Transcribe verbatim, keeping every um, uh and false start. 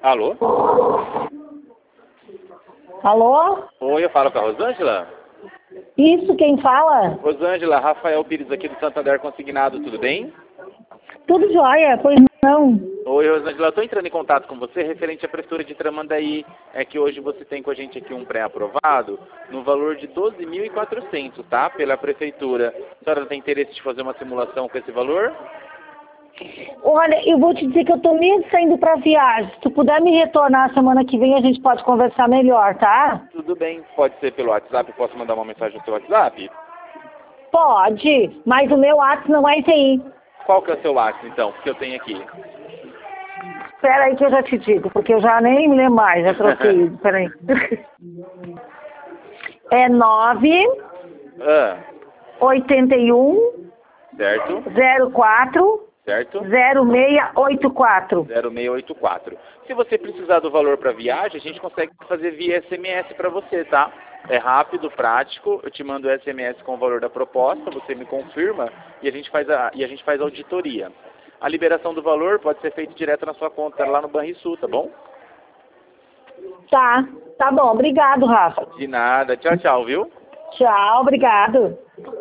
Alô? Alô? Oi, eu falo com a Rosângela? Isso, quem fala? Rosângela, Rafael Pires aqui do Santander Consignado, tudo bem? Tudo jóia, pois não. Oi, Rosângela, eu estou entrando em contato com você referente à prefeitura de Tramandaí. É que hoje você tem com a gente aqui um pré-aprovado no valor de doze mil e quatrocentos, tá? Pela prefeitura. A senhora tem interesse de fazer uma simulação com esse valor? Olha, eu vou te dizer que eu tô mesmo saindo pra viagem. Se tu puder me retornar semana que vem, a gente pode conversar melhor, tá? Tudo bem, pode ser pelo WhatsApp, posso mandar uma mensagem no seu WhatsApp? Pode, mas o meu WhatsApp não é esse aí. Qual que é o seu WhatsApp, então, que eu tenho aqui? Espera aí que eu já te digo, porque eu já nem me lembro mais, já troquei. Espera aí. É nove Ah, oitenta e um certo, zero quatro certo. zero seis oito quatro. zero seis oito quatro. Se você precisar do valor para viagem, a gente consegue fazer via S M S para você, tá? É rápido, prático. Eu te mando o S M S com o valor da proposta, você me confirma e a gente faz a, e a gente faz a auditoria. A liberação do valor pode ser feita direto na sua conta lá no Banrisul, tá bom? Tá, tá bom. Obrigado, Rafa. De nada. Tchau, tchau, viu? Tchau, obrigado.